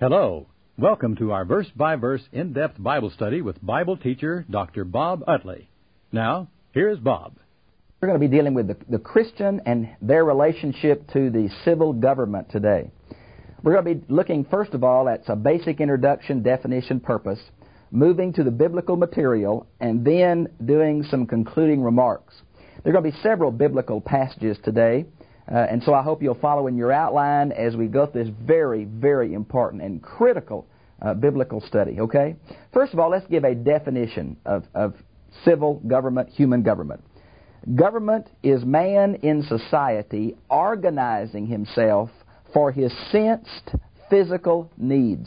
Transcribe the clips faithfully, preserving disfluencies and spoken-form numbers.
Hello. Welcome to our verse-by-verse in-depth Bible study with Bible teacher Doctor Bob Utley. Now, here's Bob. We're going to be dealing with the, the Christian and their relationship to the civil government today. We're going to be looking, first of all, at a basic introduction, definition, purpose, moving to the biblical material, and then doing some concluding remarks. There are going to be several biblical passages today, uh, and so I hope you'll follow in your outline as we go through this very, very important and critical uh, biblical study, okay? First of all, let's give a definition of, of civil government, human government. Government is man in society organizing himself for his sensed physical needs.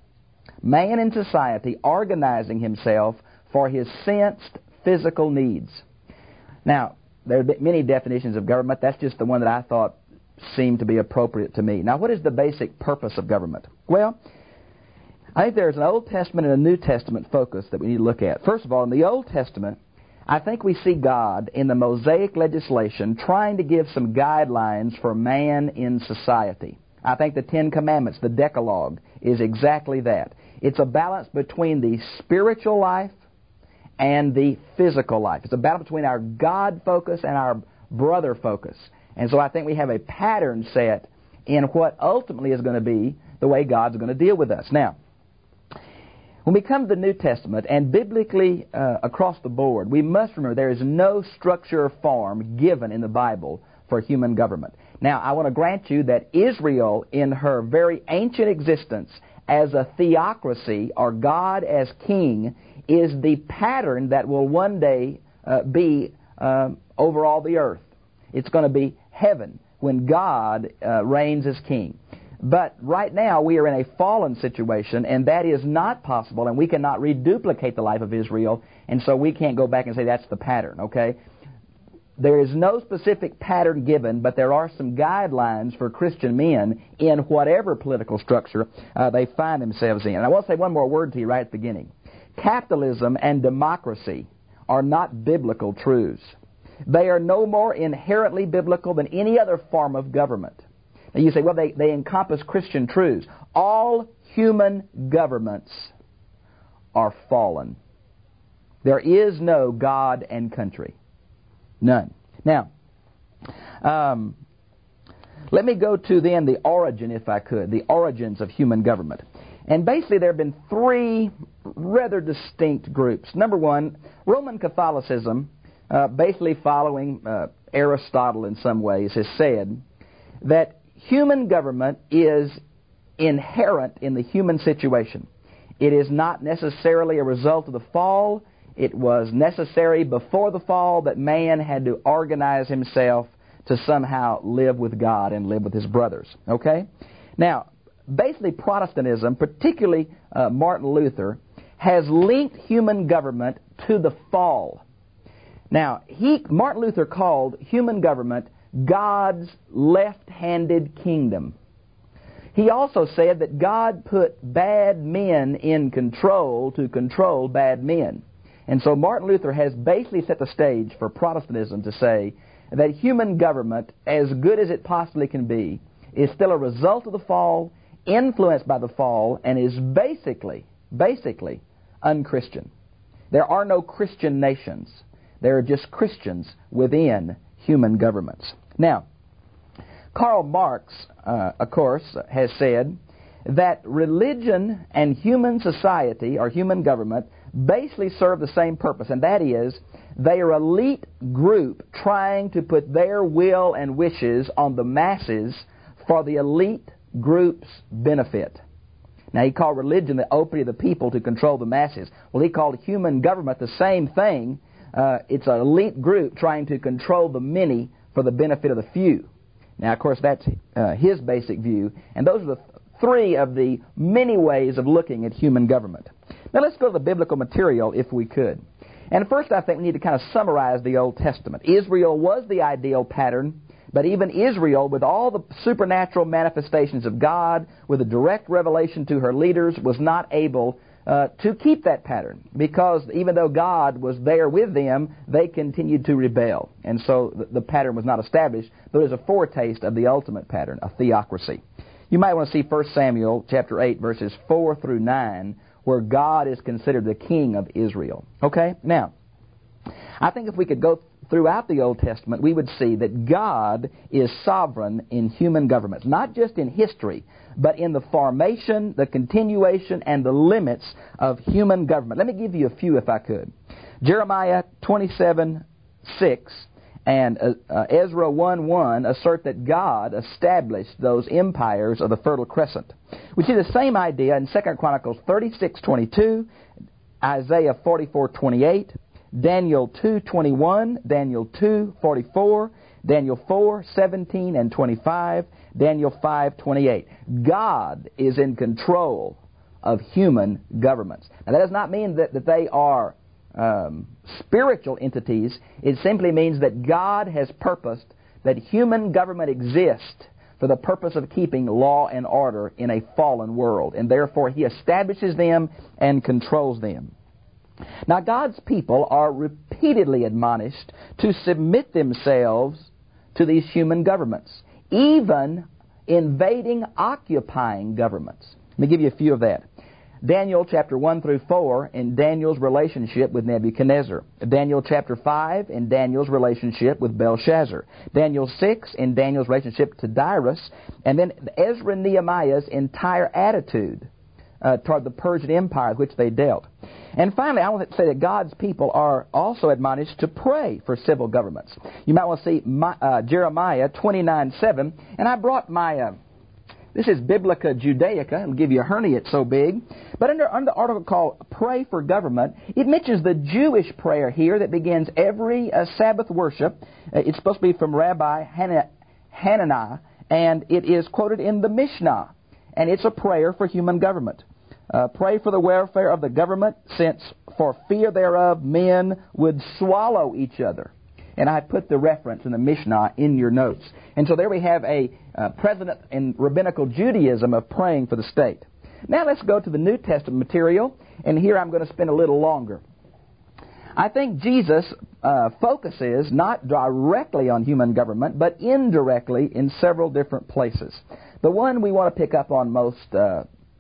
Man in society organizing himself for his sensed physical needs. Now, there are many definitions of government. That's just the one that I thought seemed to be appropriate to me. Now, what is the basic purpose of government? Well, I think there's an Old Testament and a New Testament focus that we need to look at. First of all, in the Old Testament, I think we see God in the Mosaic legislation trying to give some guidelines for man in society. I think the Ten Commandments, the Decalogue, is exactly that. It's a balance between the spiritual life and the physical life. It's a battle between our God focus and our brother focus. And so I think we have a pattern set in what ultimately is going to be the way God's going to deal with us. Now, when we come to the New Testament, and biblically uh, across the board, we must remember there is no structure or form given in the Bible for human government. Now, I want to grant you that Israel, in her very ancient existence as a theocracy, or God as king, is the pattern that will one day uh, be uh, over all the earth. It's going to be heaven when God uh, reigns as king. But right now we are in a fallen situation, and that is not possible, and we cannot reduplicate the life of Israel, and so we can't go back and say that's the pattern, okay? There is no specific pattern given, but there are some guidelines for Christian men in whatever political structure uh, they find themselves in. And I want to say one more word to you right at the beginning. Capitalism and democracy are not biblical truths. They are no more inherently biblical than any other form of government. Now you say, well, they, they encompass Christian truths. All human governments are fallen. There is no God and country. None. Now, um, let me go to then the origin, if I could, the origins of human government. And basically there have been three rather distinct groups. Number one, Roman Catholicism, uh, basically following uh, Aristotle in some ways, has said that human government is inherent in the human situation. It is not necessarily a result of the fall. It was necessary before the fall that man had to organize himself to somehow live with God and live with his brothers. Okay? Now, basically Protestantism, particularly uh, Martin Luther, has linked human government to the fall. Now, he, Martin Luther called human government God's left-handed kingdom. He also said that God put bad men in control to control bad men. And so Martin Luther has basically set the stage for Protestantism to say that human government, as good as it possibly can be, is still a result of the fall, influenced by the fall, and is basically, basically unchristian. There are no Christian nations. There are just Christians within human governments. Now, Karl Marx, uh, of course, has said that religion and human society, or human government, basically serve the same purpose, and that is they are an elite group trying to put their will and wishes on the masses for the elite group's benefit. Now, he called religion the opiate of the people to control the masses. Well, he called human government the same thing. Uh, it's an elite group trying to control the many for the benefit of the few. Now, of course, that's uh, his basic view, and those are the th- three of the many ways of looking at human government. Now, let's go to the biblical material, if we could. And first, I think we need to kind of summarize the Old Testament. Israel was the ideal pattern, but even Israel, with all the supernatural manifestations of God, with a direct revelation to her leaders, was not able uh, to keep that pattern, because even though God was there with them, they continued to rebel. And so the, the pattern was not established, but it was a foretaste of the ultimate pattern, a theocracy. You might want to see First Samuel chapter eight, verses four through nine, where God is considered the king of Israel. Okay? Now, I think if we could go throughout the Old Testament, we would see that God is sovereign in human governments, not just in history, but in the formation, the continuation, and the limits of human government. Let me give you a few if I could. Jeremiah twenty-seven six and uh, uh, Ezra one one assert that God established those empires of the Fertile Crescent. We see the same idea in Second Chronicles thirty-six twenty-two, Isaiah forty-four twenty-eight, Daniel two twenty-one, Daniel two forty-four, Daniel four seventeen and twenty-five, Daniel five twenty-eight. God is in control of human governments. Now, that does not mean that, that they are um, spiritual entities. It simply means that God has purposed that human government exists for the purpose of keeping law and order in a fallen world, and therefore He establishes them and controls them. Now, God's people are repeatedly admonished to submit themselves to these human governments, even invading, occupying governments. Let me give you a few of that. Daniel chapter one through four in Daniel's relationship with Nebuchadnezzar. Daniel chapter five in Daniel's relationship with Belshazzar. Daniel six in Daniel's relationship to Darius. And then Ezra and Nehemiah's entire attitude uh, toward the Persian Empire with which they dealt. And finally, I want to say that God's people are also admonished to pray for civil governments. You might want to see my, uh, Jeremiah twenty-nine seven. And I brought my... Uh, This is Biblica Judaica. It'll give you a hernia, it's so big. But under, under the article called Pray for Government, it mentions the Jewish prayer here that begins every uh, Sabbath worship. Uh, it's supposed to be from Rabbi Hananiah, Hananiah, and it is quoted in the Mishnah. And it's a prayer for human government. Uh, pray for the welfare of the government, since for fear thereof men would swallow each other. And I put the reference in the Mishnah in your notes. And so there we have a uh, precedent in rabbinical Judaism of praying for the state. Now let's go to the New Testament material, and here I'm going to spend a little longer. I think Jesus uh, focuses not directly on human government, but indirectly in several different places. The one we want to pick up on most uh,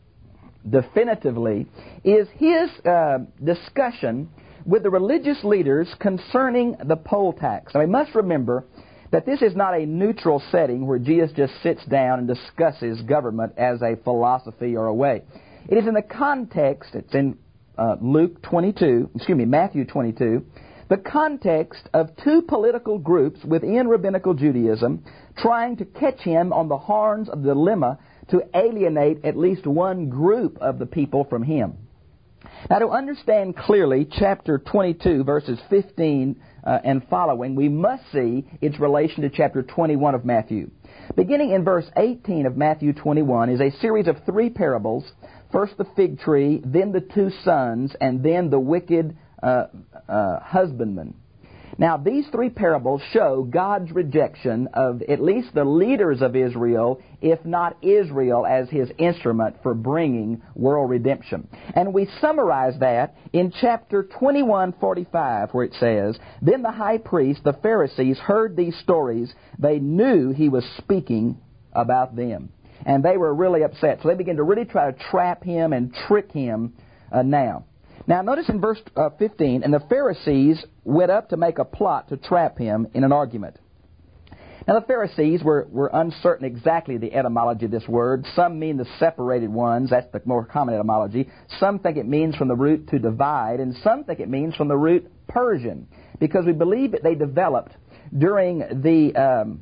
definitively is his uh, discussion with the religious leaders concerning the poll tax. Now, we must remember that this is not a neutral setting where Jesus just sits down and discusses government as a philosophy or a way. It is in the context, it's in uh, Luke twenty-two, excuse me, Matthew twenty-two, the context of two political groups within rabbinical Judaism trying to catch him on the horns of the dilemma to alienate at least one group of the people from him. Now, to understand clearly chapter twenty-two, verses fifteen uh, and following, we must see its relation to chapter twenty-one of Matthew. Beginning in verse eighteen of Matthew twenty-one is a series of three parables. First the fig tree, then the two sons, and then the wicked uh, uh, husbandman. Now, these three parables show God's rejection of at least the leaders of Israel, if not Israel, as His instrument for bringing world redemption. And we summarize that in chapter twenty-one forty-five, where it says, Then the high priest, the Pharisees, heard these stories. They knew He was speaking about them. And they were really upset. So they began to really try to trap Him and trick Him uh, now. Now, notice in verse uh, fifteen, and the Pharisees went up to make a plot to trap Him in an argument. Now, the Pharisees were, were uncertain exactly the etymology of this word. Some mean the separated ones. That's the more common etymology. Some think it means from the root to divide, and some think it means from the root Persian, because we believe that they developed during the um,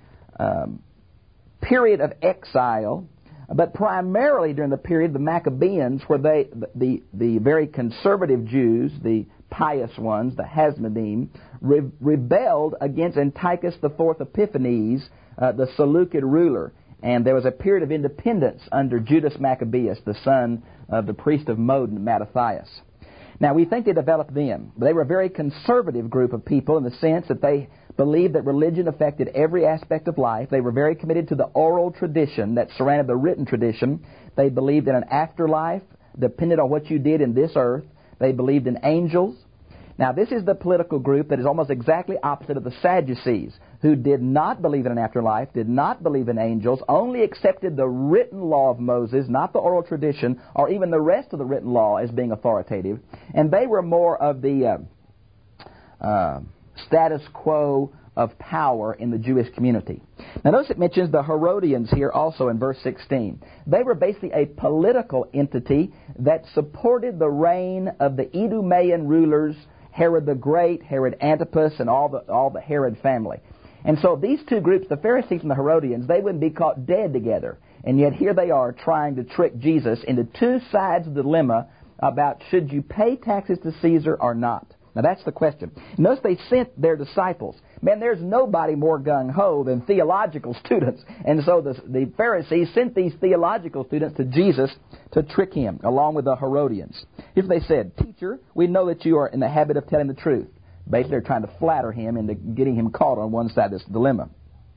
um, period of exile, but primarily during the period of the Maccabees, where they, the, the very conservative Jews, the pious ones, the Hasmonean, re- rebelled against Antiochus the Fourth Epiphanes, uh, the Seleucid ruler. And there was a period of independence under Judas Maccabeus, the son of the priest of Modin, Mattathias. Now, we think they developed them. They were a very conservative group of people in the sense that they believed that religion affected every aspect of life. They were very committed to the oral tradition that surrounded the written tradition. They believed in an afterlife dependent on what you did in this earth. They believed in angels. Now, this is the political group that is almost exactly opposite of the Sadducees, who did not believe in an afterlife, did not believe in angels, only accepted the written law of Moses, not the oral tradition, or even the rest of the written law as being authoritative. And they were more of the uh, uh, status quo of power in the Jewish community. Now, notice it mentions the Herodians here also in verse sixteen. They were basically a political entity that supported the reign of the Idumean rulers, Herod the Great, Herod Antipas, and all the all the Herod family. And so these two groups, the Pharisees and the Herodians, they wouldn't be caught dead together. And yet here they are trying to trick Jesus into two sides of the dilemma about should you pay taxes to Caesar or not. Now that's the question. Notice they sent their disciples. Man, there's nobody more gung-ho than theological students. And so the, the Pharisees sent these theological students to Jesus to trick him, along with the Herodians. Here's what they said: Teacher, we know that you are in the habit of telling the truth. Basically, they're trying to flatter him into getting him caught on one side of this dilemma.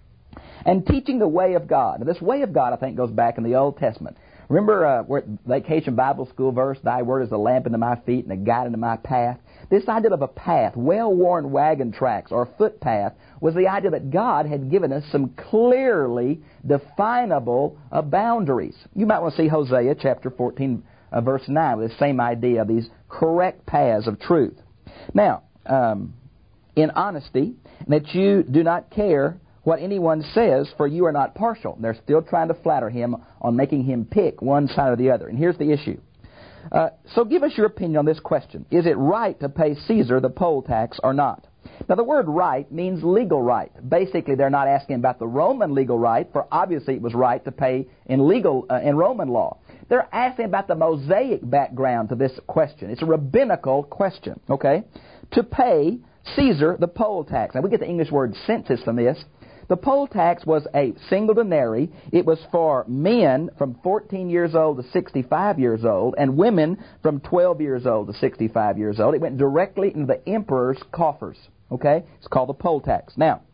And teaching the way of God. Now, this way of God, I think, goes back in the Old Testament. Remember uh, where Vacation Bible School verse, Thy word is a lamp unto my feet and a guide unto my path? This idea of a path, well-worn wagon tracks or footpath, was the idea that God had given us some clearly definable uh, boundaries. You might want to see Hosea chapter fourteen, uh, verse nine, with the same idea of these correct paths of truth. Now, um, in honesty, that you do not care what anyone says, for you are not partial. They're still trying to flatter him on making him pick one side or the other. And here's the issue. Uh, so give us your opinion on this question. Is it right to pay Caesar the poll tax or not? Now, the word right means legal right. Basically, they're not asking about the Roman legal right, for obviously it was right to pay in legal uh, in Roman law. They're asking about the Mosaic background to this question. It's a rabbinical question, okay? To pay Caesar the poll tax. Now, we get the English word census from this. The poll tax was a single denarii. It was for men from fourteen years old to sixty-five years old, and women from twelve years old to sixty-five years old. It went directly into the emperor's coffers. Okay? It's called the poll tax. Now,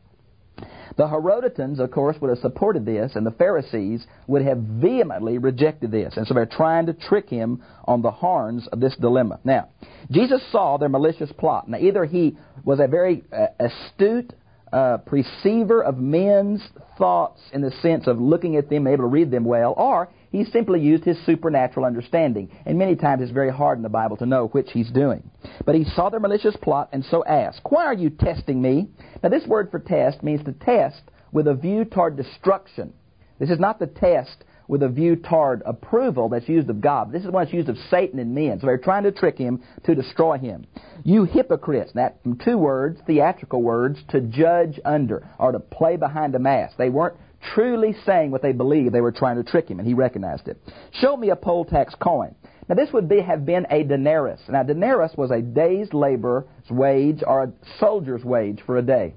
the Herodotus, of course, would have supported this, and the Pharisees would have vehemently rejected this. And so they're trying to trick him on the horns of this dilemma. Now, Jesus saw their malicious plot. Now, either he was a very uh, astute Uh, perceiver of men's thoughts in the sense of looking at them, able to read them well, or he simply used his supernatural understanding. And many times it's very hard in the Bible to know which he's doing. But he saw their malicious plot and so asked, Why are you testing me? Now this word for test means to test with a view toward destruction. This is not the test with a view toward approval that's used of God. This is one that's used of Satan and men. So they're trying to trick him to destroy him. You hypocrites. That from two words, theatrical words, to judge under, or to play behind a mask. They weren't truly saying what they believed. They were trying to trick him, and he recognized it. Show me a poll tax coin. Now this would be, have been a denarius. Now denarius was a day's labor's wage or a soldier's wage for a day.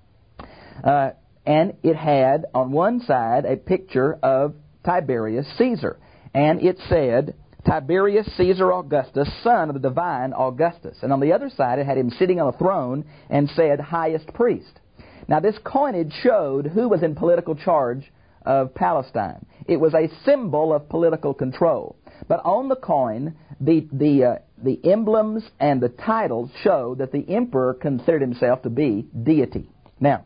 Uh, and it had on one side a picture of Tiberius Caesar. And it said, Tiberius Caesar Augustus, son of the divine Augustus. And on the other side, it had him sitting on a throne and said, highest priest. Now, this coinage showed who was in political charge of Palestine. It was a symbol of political control. But on the coin, the the uh, the emblems and the titles showed that the emperor considered himself to be deity. Now,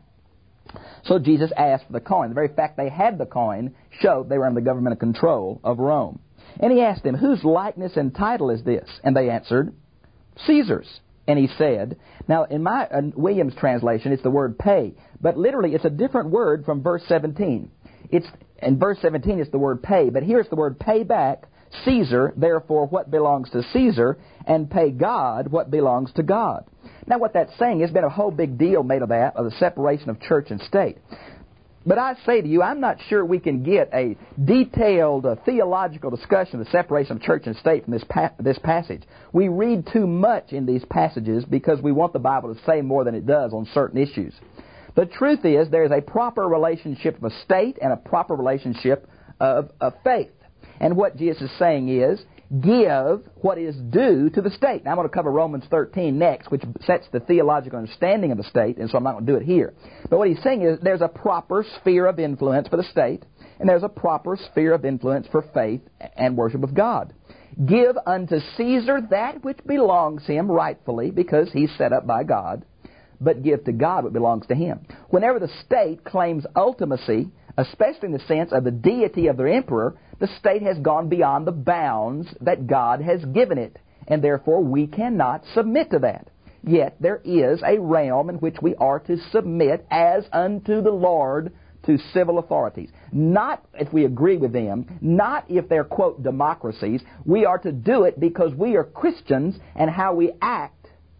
so Jesus asked for the coin. The very fact they had the coin showed they were under the governmental control of Rome. And he asked them, whose likeness and title is this? And they answered, Caesar's. And he said, now in my uh, Williams translation, it's the word pay. But literally, it's a different word from verse seventeen. It's in verse seventeen, it's the word pay. But here it's the word pay back, Caesar, therefore what belongs to Caesar, and pay God what belongs to God. Now what that's saying, there's been a whole big deal made of that, of the separation of church and state. But I say to you, I'm not sure we can get a detailed uh, theological discussion of the separation of church and state from this pa- this passage. We read too much in these passages because we want the Bible to say more than it does on certain issues. The truth is there is a proper relationship of a state and a proper relationship of, of faith. And what Jesus is saying is, give what is due to the state. Now, I'm going to cover Romans thirteen next, which sets the theological understanding of the state, and so I'm not going to do it here. But what he's saying is there's a proper sphere of influence for the state, and there's a proper sphere of influence for faith and worship of God. Give unto Caesar that which belongs him rightfully, because he's set up by God, but give to God what belongs to him. Whenever the state claims ultimacy, especially in the sense of the deity of their emperor, the state has gone beyond the bounds that God has given it, and therefore we cannot submit to that. Yet there is a realm in which we are to submit as unto the Lord to civil authorities. Not if we agree with them, not if they're, quote, democracies. We are to do it because we are Christians, and how we act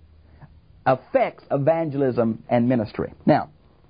affects evangelism and ministry. Now,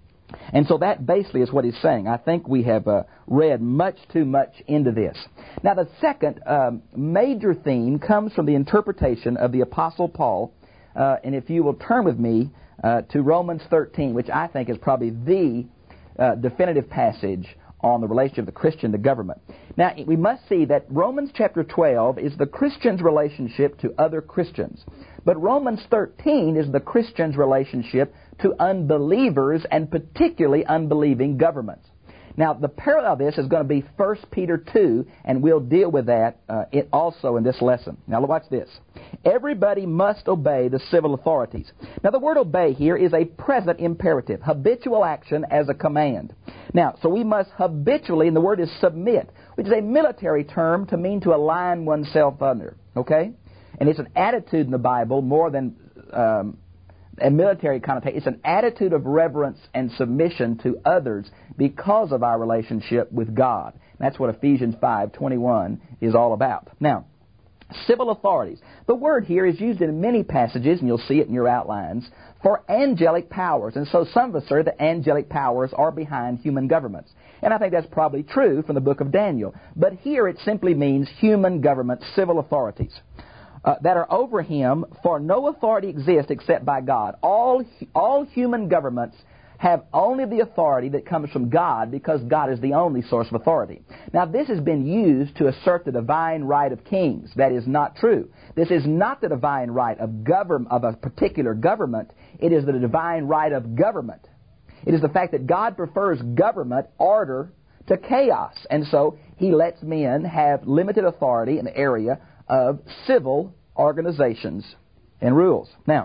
and so that basically is what he's saying. I think we have uh, read much too much into this. Now, the second um, major theme comes from the interpretation of the Apostle Paul. Uh, and if you will turn with me uh, to Romans thirteen, which I think is probably the uh, definitive passage on the relationship of the Christian to government. Now, we must see that Romans chapter twelve is the Christian's relationship to other Christians. But Romans thirteen is the Christian's relationship to unbelievers, and particularly unbelieving governments. Now, the parallel of this is going to be First Peter two, and we'll deal with that uh, it also in this lesson. Now, watch this. Everybody must obey the civil authorities. Now, the word obey here is a present imperative, habitual action as a command. Now, so we must habitually, and the word is submit, which is a military term to mean to align oneself under, okay? And it's an attitude in the Bible more than um, a military connotation. It's an attitude of reverence and submission to others because of our relationship with God. That's what Ephesians five twenty-one is all about. Now, civil authorities. The word here is used in many passages, and you'll see it in your outlines, for angelic powers. And so some of us assert that angelic powers are behind human governments. And I think that's probably true from the book of Daniel. But here it simply means human government, civil authorities. Uh, that are over him, for no authority exists except by God. All all human governments have only the authority that comes from God, because God is the only source of authority. Now, this has been used to assert the divine right of kings. That is not true. This is not the divine right of govern of a particular government. It is the divine right of government. It is the fact that God prefers government order to chaos, and so He lets men have limited authority in the area of civil organizations and rules. Now,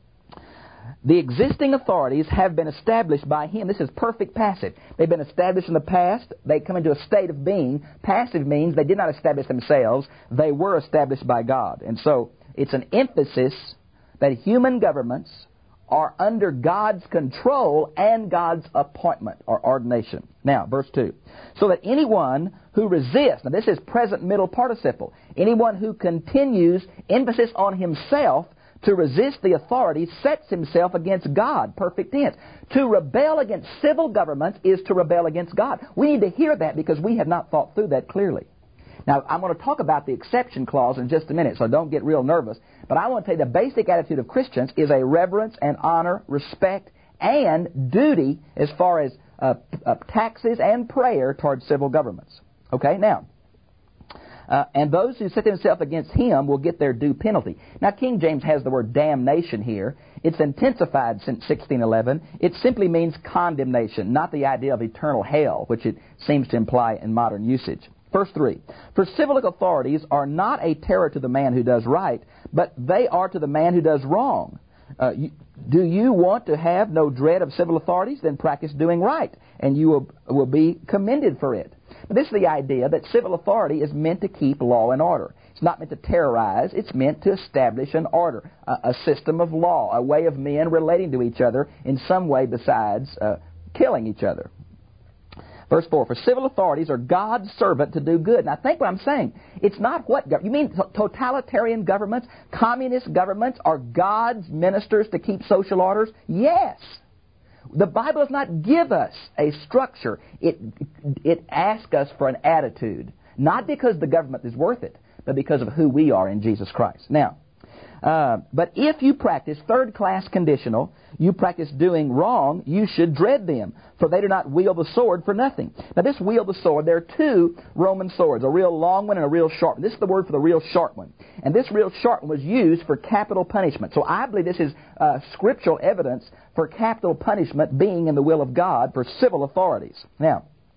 the existing authorities have been established by Him. This is perfect passive. They've been established in the past. They come into a state of being. Passive means they did not establish themselves. They were established by God. And so it's an emphasis that human governments are under God's control and God's appointment or ordination. Now, verse two. So that anyone who resists, now this is present middle participle, anyone who continues emphasis on himself to resist the authority sets himself against God, perfect tense. To rebel against civil governments is to rebel against God. We need to hear that because we have not thought through that clearly. Now, I'm going to talk about the exception clause in just a minute, so don't get real nervous. But I want to tell you the basic attitude of Christians is a reverence and honor, respect, and duty as far as uh, uh, taxes and prayer towards civil governments. Okay, now, uh, and those who set themselves against Him will get their due penalty. Now, King James has the word damnation here. It's intensified since sixteen eleven. It simply means condemnation, not the idea of eternal hell, which it seems to imply in modern usage. Verse three, for civil authorities are not a terror to the man who does right, but they are to the man who does wrong. Uh, you, do you want to have no dread of civil authorities? Then practice doing right, and you will, will be commended for it. Now, this is the idea that civil authority is meant to keep law and order. It's not meant to terrorize. It's meant to establish an order, a, a system of law, a way of men relating to each other in some way besides uh, killing each other. Verse four, for civil authorities are God's servant to do good. Now think what I'm saying. It's not what government. You mean totalitarian governments, communist governments are God's ministers to keep social orders? Yes. The Bible does not give us a structure. It, it asks us for an attitude. Not because the government is worth it, but because of who we are in Jesus Christ. Now, Uh, but if you practice third-class conditional, you practice doing wrong, you should dread them, for they do not wield the sword for nothing. Now, this wield the sword, there are two Roman swords, a real long one and a real short one. This is the word for the real short one. And this real short one was used for capital punishment. So I believe this is uh, scriptural evidence for capital punishment being in the will of God for civil authorities. Now,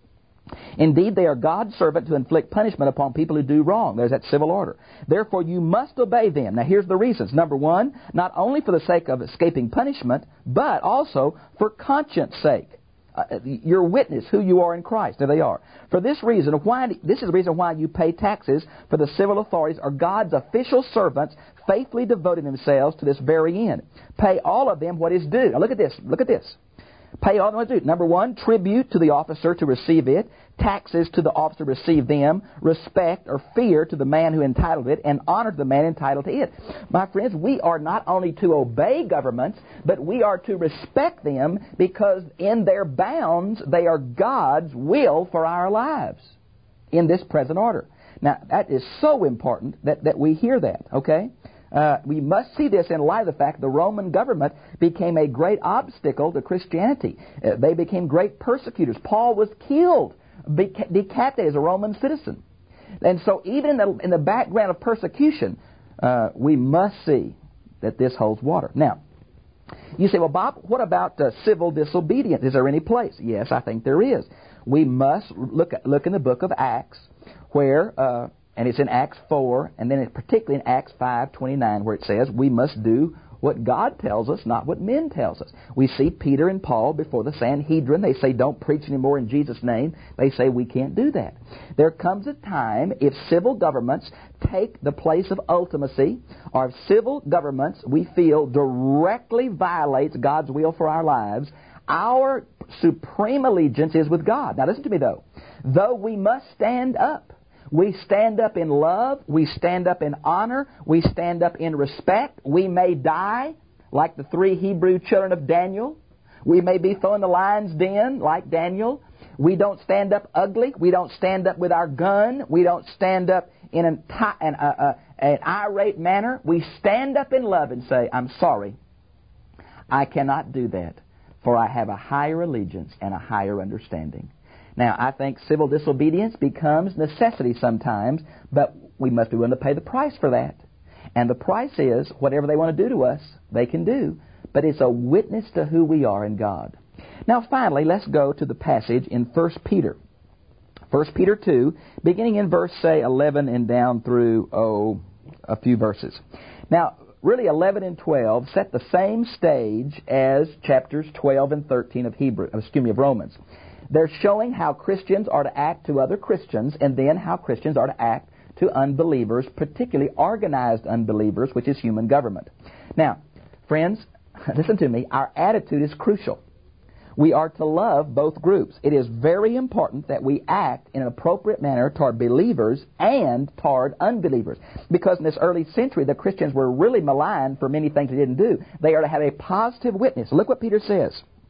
Indeed, they are God's servant to inflict punishment upon people who do wrong. There's that civil order. Therefore, you must obey them. Now, here's the reasons. Number one, not only for the sake of escaping punishment, but also for conscience sake. Uh, your witness, who you are in Christ. There they are. For this reason, why this is the reason why you pay taxes, for the civil authorities are God's official servants, faithfully devoting themselves to this very end. Pay all of them what is due. Now, look at this. Look at this. Pay all of them what is due. Number one, tribute to the officer to receive it, taxes to the officer to receive them, respect or fear to the man who entitled it, and honor to the man entitled to it. My friends, we are not only to obey governments, but we are to respect them because in their bounds they are God's will for our lives in this present order. Now, that is so important that, that we hear that, okay? Uh, we must see this in light of the fact the Roman government became a great obstacle to Christianity. Uh, they became great persecutors. Paul was killed, decapitated as a Roman citizen. And so even in the, in the background of persecution, uh, we must see that this holds water. Now, you say, well, Bob, what about uh, civil disobedience? Is there any place? Yes, I think there is. We must look at, look in the book of Acts where... Uh, And it's in Acts four, and then it's particularly in Acts five twenty-nine, where it says we must do what God tells us, not what men tells us. We see Peter and Paul before the Sanhedrin. They say, don't preach anymore in Jesus' name. They say we can't do that. There comes a time if civil governments take the place of ultimacy, or if civil governments we feel directly violates God's will for our lives, our supreme allegiance is with God. Now listen to me though. Though we must stand up, we stand up in love. We stand up in honor. We stand up in respect. We may die like the three Hebrew children of Daniel. We may be thrown in the lion's den like Daniel. We don't stand up ugly. We don't stand up with our gun. We don't stand up in an, an, uh, uh, an irate manner. We stand up in love and say, I'm sorry. I cannot do that, for I have a higher allegiance and a higher understanding. Now, I think civil disobedience becomes necessity sometimes, but we must be willing to pay the price for that. And the price is whatever they want to do to us, they can do. But it's a witness to who we are in God. Now, finally, let's go to the passage in First Peter. First Peter two, beginning in verse, say, eleven and down through, oh, a few verses. Now, really, eleven and twelve set the same stage as chapters twelve and thirteen of Hebrew, excuse me, of Romans. They're showing how Christians are to act to other Christians, and then how Christians are to act to unbelievers, particularly organized unbelievers, which is human government. Now, friends, listen to me. Our attitude is crucial. We are to love both groups. It is very important that we act in an appropriate manner toward believers and toward unbelievers. Because in this early century, the Christians were really maligned for many things they didn't do. They are to have a positive witness. Look what Peter says.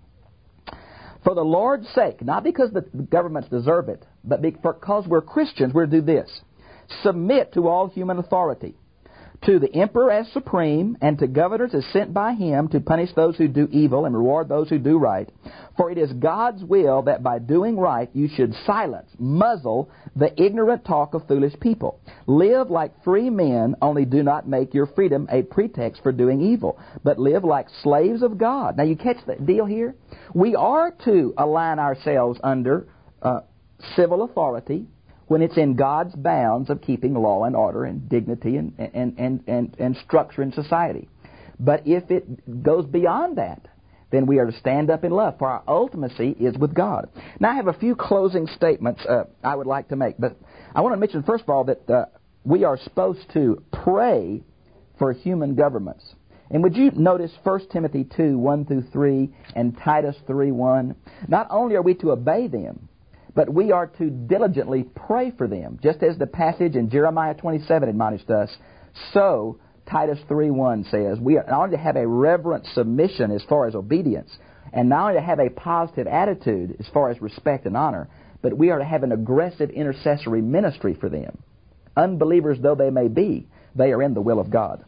For the Lord's sake, not because the governments deserve it, but because we're Christians, we're to do this. Submit to all human authority, to the emperor as supreme, and to governors as sent by him to punish those who do evil and reward those who do right. For it is God's will that by doing right you should silence, muzzle the ignorant talk of foolish people. Live like free men, only do not make your freedom a pretext for doing evil, but live like slaves of God. Now you catch the deal here? We are to align ourselves under uh, civil authority when it's in God's bounds of keeping law and order and dignity and, and, and, and, and structure in society. But if it goes beyond that, then we are to stand up in love, for our ultimacy is with God. Now, I have a few closing statements uh, I would like to make, but I want to mention, first of all, that uh, we are supposed to pray for human governments. And would you notice First Timothy two, one through three, and Titus three, one? Not only are we to obey them, but we are to diligently pray for them, just as the passage in Jeremiah twenty-seven admonished us. So, Titus three one says, we are not only to have a reverent submission as far as obedience, and not only to have a positive attitude as far as respect and honor, but we are to have an aggressive intercessory ministry for them. Unbelievers though they may be, they are in the will of God.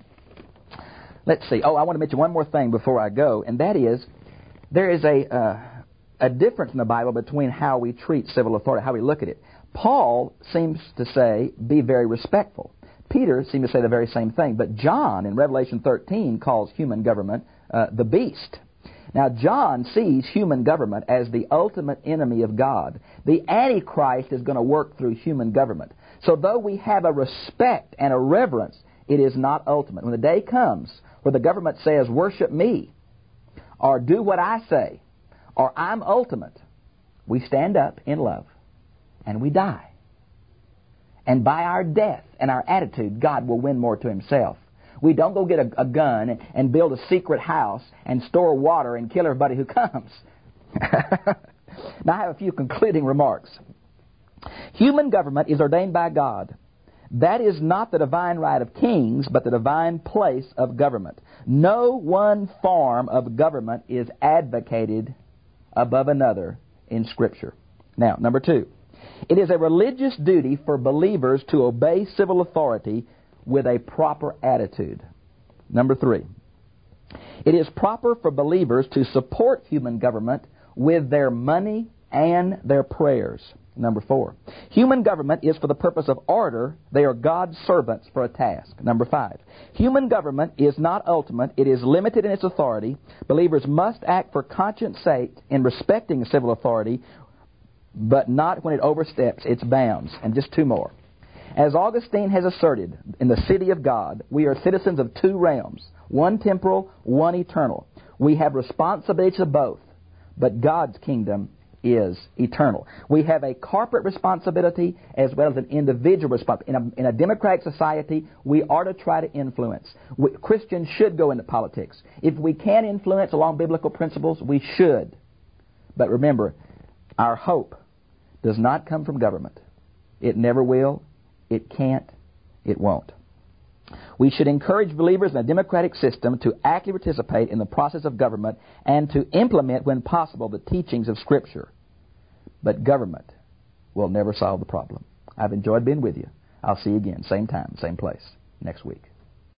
Let's see. Oh, I want to mention one more thing before I go, and that is, there is a... Uh, a difference in the Bible between how we treat civil authority, how we look at it. Paul seems to say, be very respectful. Peter seems to say the very same thing. But John, in Revelation thirteen, calls human government uh, the beast. Now, John sees human government as the ultimate enemy of God. The Antichrist is going to work through human government. So though we have a respect and a reverence, it is not ultimate. When the day comes where the government says, worship me, or do what I say, or I'm ultimate, we stand up in love and we die. And by our death and our attitude, God will win more to Himself. We don't go get a, a gun and build a secret house and store water and kill everybody who comes. Now I have a few concluding remarks. Human government is ordained by God. That is not the divine right of kings, but the divine place of government. No one form of government is advocated above another in Scripture. Now, number two, it is a religious duty for believers to obey civil authority with a proper attitude. Number three, it is proper for believers to support human government with their money and their prayers. Number four, human government is for the purpose of order. They are God's servants for a task. Number five, human government is not ultimate. It is limited in its authority. Believers must act for conscience sake in respecting civil authority, but not when it oversteps its bounds. And just two more. As Augustine has asserted, in the city of God, we are citizens of two realms, one temporal, one eternal. We have responsibilities of both, but God's kingdom is eternal. We have a corporate responsibility as well as an individual responsibility. In a, in a democratic society, we are to try to influence. We, Christians should go into politics. If we can influence along biblical principles, we should. But remember, our hope does not come from government. It never will. It can't. It won't. We should encourage believers in a democratic system to actively participate in the process of government and to implement, when possible, the teachings of Scripture. But government will never solve the problem. I've enjoyed being with you. I'll see you again, same time, same place, next week.